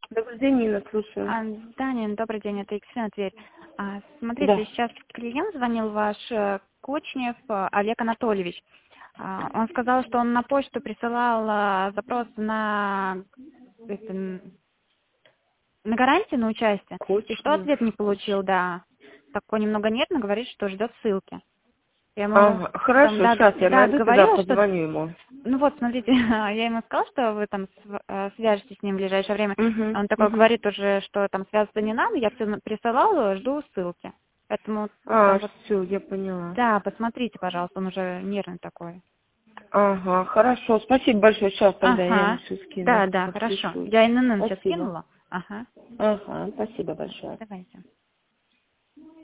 Добрый день, Нина, слушаю. Да, Нин, добрый день, это Екатерина Тверь. Да. Смотрите, сейчас клиент звонил ваш, Кочнев Олег Анатольевич. Он сказал, что он на почту присылал запрос на гарантию, на участие, и что Кочнев. ответ не получил, да. Такой немного нервно, говорит, что ждет ссылки. Я ему Ага, хорошо, там, сейчас я найду, тогда говорила, что... позвоню ему. Ну вот, смотрите, я ему сказала, что вы там свяжетесь с ним в ближайшее время. Он такой Угу. говорит уже, что там связываться не надо, я все присылала, жду ссылки. Поэтому там вот, Все, я поняла. да, посмотрите, пожалуйста, он уже нервный такой. Ага, хорошо, спасибо большое, сейчас тогда я ему Ага, все скину. да, хорошо. Отпишу. Я ИНН сейчас Спасибо. скинула. Ага, Ага, спасибо большое. давайте.